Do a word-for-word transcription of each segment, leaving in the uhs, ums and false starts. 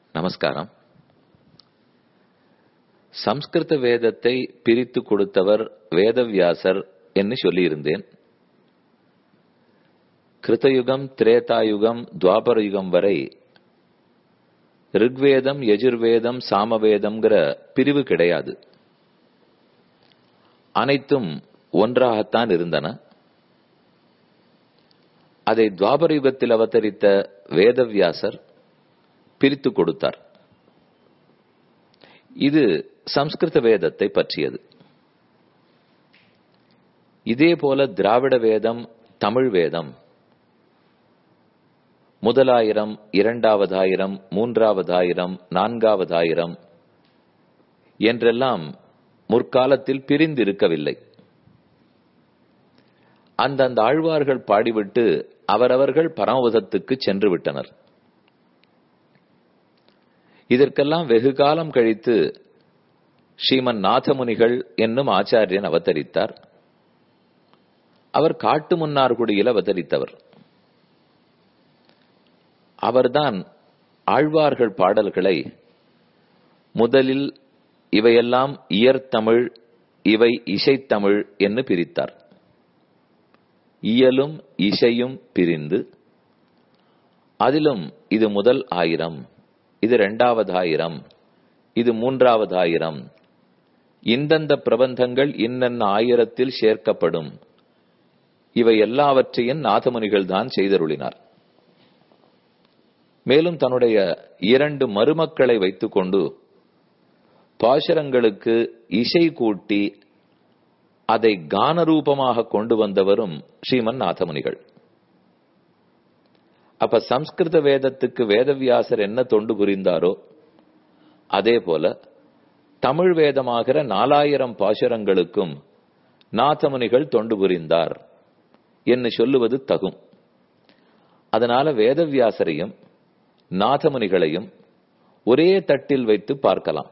நமஸ்காரம். சம்ஸ்கிருத வேதத்தை பிரித்து கொடுத்தவர் வேதவியாசர் என்று சொல்லியிருந்தேன். கிருத்தயுகம், திரேதாயுகம், துவாபர யுகம் வரை ரிக்வேதம், யஜுர்வேதம், சாமவேதம்ங்கிற பிரிவு கிடையாது. அனைத்தும் ஒன்றாகத்தான் இருந்தன. அதை துவாபர யுகத்தில் அவதரித்த வேதவியாசர் பிரித்து கொடுத்தார். இது சம்ஸ்கிருத வேதத்தை பற்றியது. இதே போல திராவிட வேதம், தமிழ் வேதம் முதலாயிரம், இரண்டாவதாயிரம், மூன்றாவதாயிரம், நான்காவதாயிரம் என்றெல்லாம் முற்காலத்தில் பிரிந்திருக்கவில்லை. அந்தந்த ஆழ்வார்கள் பாடிவிட்டு அவரவர்கள் பரமபதத்துக்கு சென்று விட்டனர். இதற்கெல்லாம் வெகு காலம் கழித்து ஸ்ரீமன் நாதமுனிகள் என்னும் ஆச்சாரியன் அவதரித்தார். அவர் காட்டு முன்னார்குடியில் அவதரித்தவர். அவர்தான் ஆழ்வார்கள் பாடல்களை முதலில் இவையெல்லாம் இயற்தமிழ், இவை இசைத்தமிழ் என்று பிரித்தார். இயலும் இசையும் பிரிந்து அதிலும் இது முதல் ஆயிரம், இது இரண்டாவது ஆயிரம், இது மூன்றாவது ஆயிரம், இந்தந்த பிரபந்தங்கள் இன்னென்ன ஆயிரத்தில் சேர்க்கப்படும், இவை எல்லாவற்றையும் நாதமுனிகள் தான் செய்தருளினார். மேலும் தன்னுடைய இரண்டு மருமக்களை வைத்துக் கொண்டு பாசுரங்களுக்கு இசை கூட்டி அதை கானரூபமாக கொண்டு வந்தவரும் ஸ்ரீமன் நாதமுனிகள். அப்ப சம்ஸ்கிருத வேதத்துக்கு வேதவியாசர் என்ன தொண்டு புரிந்தாரோ அதே போல தமிழ் வேதமாகிற நாலாயிரம் பாசுரங்களுக்கும் நாதமுனிகள் தொண்டு புரிந்தார் என்று சொல்லுவது தகும். அதனால வேதவியாசரையும் நாதமுனிகளையும் ஒரே தட்டில் வைத்து பார்க்கலாம்.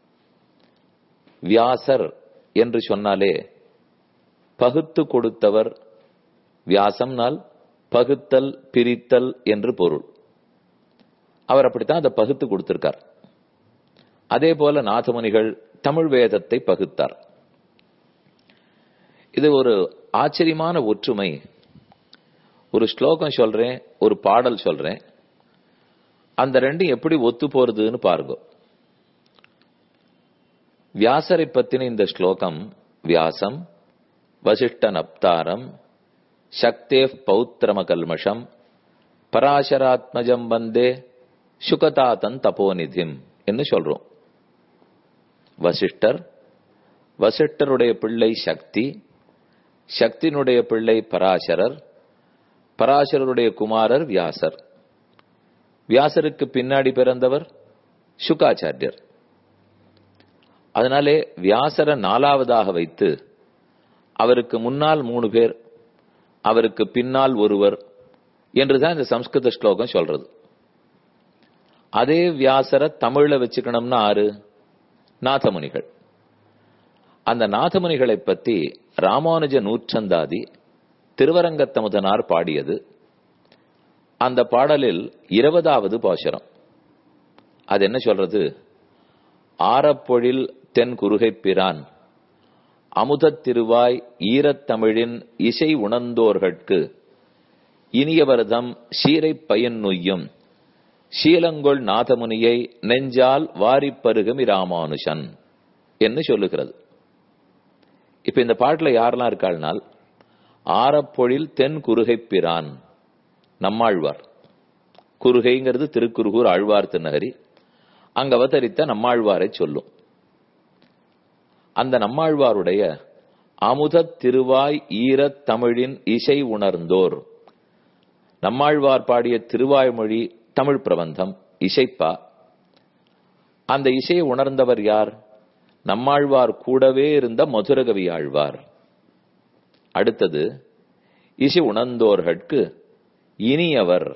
வியாசர் என்று சொன்னாலே பகுத்து கொடுத்தவர், வியாசம்னால் பகுத்தல், பிரித்தல் என்று பொருள். அவர் அப்படித்தான் அதை பகுத்து கொடுத்திருக்கார். அதே போல நாதமுனிகள் தமிழ் வேதத்தை பகுத்தார். இது ஒரு ஆச்சரியமான ஒற்றுமை. ஒரு ஸ்லோகம் சொல்றேன், ஒரு பாடல் சொல்றேன், அந்த ரெண்டும் எப்படி ஒத்து போறதுன்னு பாருங்க. வியாசரை பத்தின இந்த ஸ்லோகம், வியாசம் வசிஷ்ட நப்தாரம் சக்தே பௌத்திரம கல்மஷம் பராசராத்மஜம் வந்தே சுகதாதன் தபோநிதிம் என்று சொல்றோம். வசிஷ்டர், வசிஷ்டருடைய பிள்ளை சக்தி, சக்தியினுடைய பிள்ளை பராசரர், பராசரருடைய குமாரர் வியாசர், வியாசருக்கு பின்னாடி பிறந்தவர் சுகாச்சாரியர். அதனாலே வியாசரை நாலாவதாக வைத்து அவருக்கு முன்னால் மூணு பேர், அவருக்கு பின்னால் ஒருவர் என்றுதான் இந்த சம்ஸ்கிருத ஸ்லோகம் சொல்றது. அதே வியாசரை தமிழ்ல வச்சுக்கணும்னா ஆறு? நாதமுனிகள். அந்த நாதமுனிகளை பத்தி ராமானுஜ நூற்றந்தாதி திருவரங்கத்தமுதனார் பாடியது. அந்த பாடலில் இருபதாவது பாசுரம். அது என்ன சொல்றது? ஆரப்பொழில் தென் குருகை பிரான் அமுதத் திருவாய் ஈரத்தமிழின் இசை உணர்ந்தோர்கட்கு இனியவர்தம் சீரை பயன் நுய்யும் சீலங்கொள் நாதமுனியை நெஞ்சால் வாரிப்பருகமி ராமானுஷன் என்று சொல்லுகிறது. இப்ப இந்த பாட்டுல யாரெல்லாம் இருக்காள்னால், ஆரப்பொழில் தென் குருகை பிரான் நம்மாழ்வார். குருகைங்கிறது திருக்குறுகூர் ஆழ்வார் திருநகரி. அங்க அவதரித்த நம்மாழ்வாரை சொல்லும். அந்த நம்மாழ்வாருடைய அமுதத் திருவாய் ஈரத் தமிழின் இசை உணர்ந்தோர், நம்மாழ்வார் பாடிய திருவாய்மொழி தமிழ் பிரபந்தம் இசைப்பா. அந்த இசையை உணர்ந்தவர் யார்? நம்மாழ்வார் கூடவே இருந்த மதுரகவி ஆழ்வார். அடுத்தது இசை உணர்ந்தோர்கட்கு இனியவர்,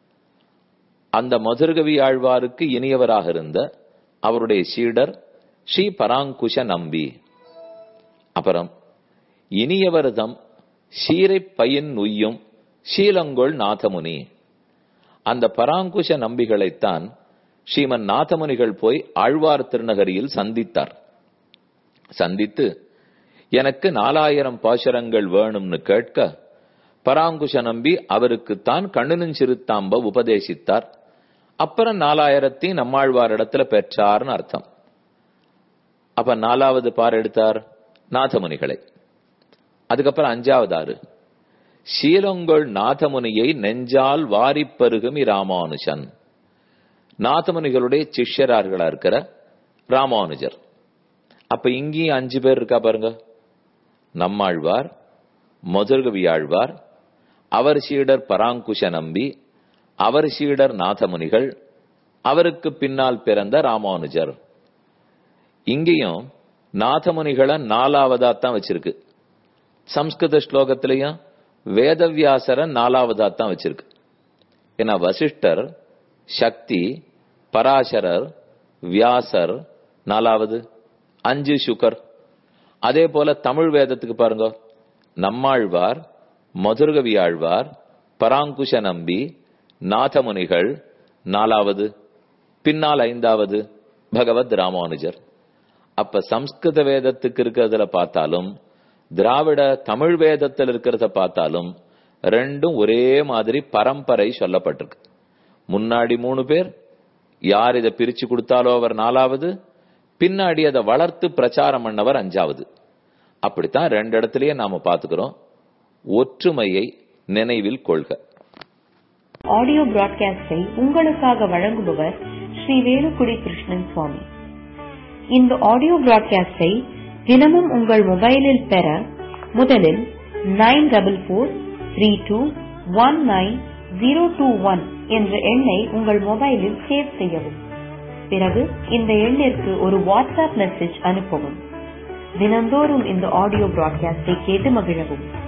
அந்த மதுரகவி ஆழ்வாருக்கு இனியவராக இருந்த அவருடைய சீடர் ஸ்ரீ பராங்குஷ நம்பி. அப்புறம் இனியவர்தம் சீரை பயின் நுய்யும் சீலங்கொள் நாதமுனி, அந்த பராங்குஷ நம்பிகளைத்தான் ஸ்ரீமன் நாதமுனிகள் போய் ஆழ்வார் திருநகரியில் சந்தித்தார். சந்தித்து எனக்கு நாலாயிரம் பாசுரங்கள் வேணும்னு கேட்க பராங்குஷ நம்பி அவருக்குத்தான் கண்ணனின் சிறுத்தாம்ப உபதேசித்தார். அப்புறம் நாலாயிரத்தி நம்மாழ்வார் இடத்துல பெற்றார்னு அர்த்தம். அப்ப நாலாவது பார் எடுத்தார் நாதமுனிகளை. அதுக்கப்புறம் அஞ்சாவது ஆறு சீலங்கொள் நாதமுனியை நெஞ்சால் வாரிப்பருகுமி ராமானுஜன். நாதமுனிகளுடைய சிஷ்யரார்களா இருக்கிற ராமானுஜர். அப்ப இங்கேயும் அஞ்சு பேர் இருக்கா பாருங்க. நம்மாழ்வார், மதுரகவி ஆழ்வார், அவர் சீடர் பராங்குஷ நம்பி, அவர் சீடர் நாதமுனிகள், அவருக்கு பின்னால் பிறந்த ராமானுஜர். இங்கேயும் நாதமுனிகளை நாலாவதா தான் வச்சிருக்கு. சம்ஸ்கிருத ஸ்லோகத்திலையும் வேதவியாசர நாலாவதா தான் வச்சிருக்கு. ஏன்னா வசிஷ்டர், சக்தி, பராசரர், வியாசர் நாலாவது, அஞ்சு சுகர். அதே போல தமிழ் வேதத்துக்கு பாருங்க, நம்மாழ்வார், மதுரகவி ஆழ்வார், பராங்குஷ நம்பி, நாதமுனிகள் நாலாவது, பின்னால் ஐந்தாவது பகவத் ராமானுஜர். அப்ப சம்ஸ்கிருத வேதத்துக்கு இருக்கிறதுல பார்த்தாலும் திராவிட தமிழ் வேதத்தில் இருக்கிறத பார்த்தாலும் ரெண்டும் ஒரே மாதிரி பரம்பரை சொல்லப்பட்டிருக்கு. முன்னாடி மூணு பேர், யார் இதை பிரிச்சு கொடுத்தாலோ அவர் நாலாவது, பின்னாடி அதை வளர்த்து பிரச்சாரம் பண்ணவர் அஞ்சாவது. அப்படித்தான் ரெண்டு இடத்துலயே நாம பாத்துக்கிறோம். ஒற்றுமையை நினைவில் கொள்க. ஆடியோ பிராட்காஸ்டை உங்களுக்காக வழங்குபவர் ஸ்ரீ வேலுக்குடி கிருஷ்ணன் சுவாமி. இந்த ஆடியோ பிராட்காஸ்டை தினமும் உங்கள் மொபைலில் பெற முதலில் nine double four three two one nine zero two one என்ற எண்ணை உங்கள் மொபைலில் சேவ் செய்யவும். பிறகு இந்த எண்ணிற்கு ஒரு வாட்ஸ்அப் மெசேஜ் அனுப்பவும். தினந்தோறும் இந்த ஆடியோ பிராட்காஸ்டை கேட்டு மகிழவும்.